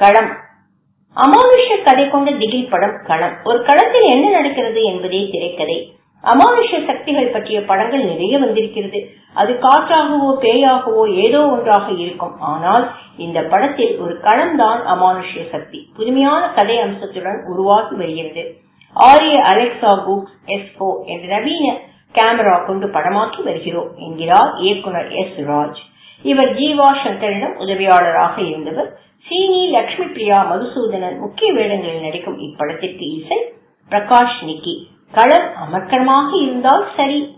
களம். அமானுஷ்ய கதை கொண்ட திகில் படம் களம். ஒரு களத்தில் என்ன நடக்கிறது என்பதே திரைக்கதை. அமானுஷ்ய சக்திகள் பற்றிய படங்கள் நிறைய வந்திருக்கிறது. அது காற்றாகவோ பேயாகவோ ஏதோ ஒன்றாக இருக்கும். ஆனால் இந்த படத்தில் ஒரு களம்தான் அமானுஷ்ய சக்தி. புதுமையான கதை அம்சத்துடன் உருவாகி வருகிறது. ஆரிய அலெக்சா கூக்ஸ் S4 என்ற நவீன கேமரா கொண்டு படமாக்கி வருகிறோம் என்கிறார் இயக்குனர் S. ராஜ். இவர் ஜீவா சங்கரிடம் உதவியாளராக இருந்தவர். சீனி, லட்சுமி பிரியா, மதுசூதனன் முக்கிய வேடங்களில் நடிக்கும் இப்படத்திற்கு இசை பிரகாஷ் நிக்கி. களம் அமர்க்கணமாக இருந்தால் சரி.